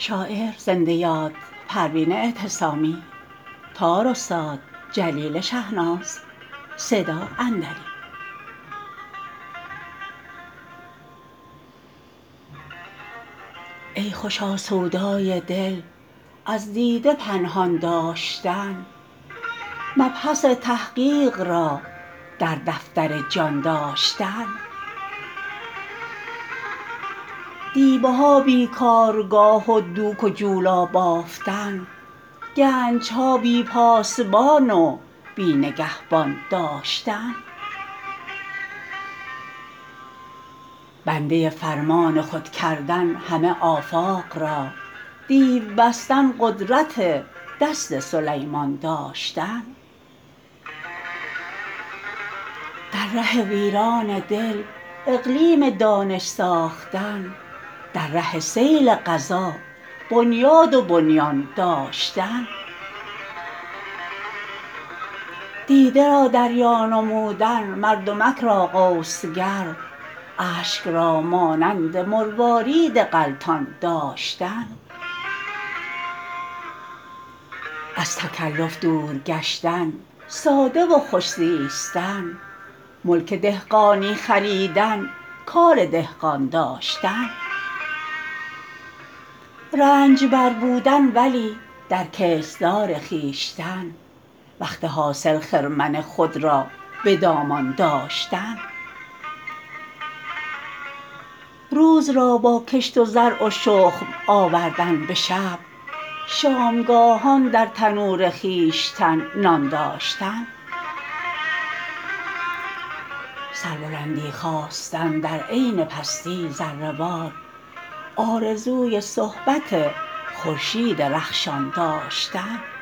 شاعر زنده یاد پروین اعتصامی. تار استاد جلیل شهناز. صدا اندری. ای خوشا سودای دل از دیده پنهان داشتن، مبحث تحقیق را در دفتر جان داشتن. دیبه ها بی کارگاه و دوک و جولا بافتن، گنج ها بی پاسبان و بی نگهبان داشتن. بنده فرمان خود کردن همه آفاق را، دیو بستن قدرت دست سلیمان داشتن. در ره ویران دل اقلیم دانش ساختن، در ره سیل قضا بنیاد و بنیان داشتن. دیده را دریا نمودن، مردمک را قوسگر، اشک را مانند مروارید غلطان داشتن. از تکلف دور گشتن، ساده و خوش زیستن، ملک دهقانی خریدن، کار دهقان داشتن. رنجبر بودن ولی در کشتزار خویشتن، وقت حاصل خرمن خود را به دامان داشتن. روز را با کشت و زرع و شخم آوردن به شب، شامگاهان در تنور خویشتن نان داشتن. سربلندی خواستن در عین پستی ذره وار، آرزوی صحبت خورشید رخشان داشتن.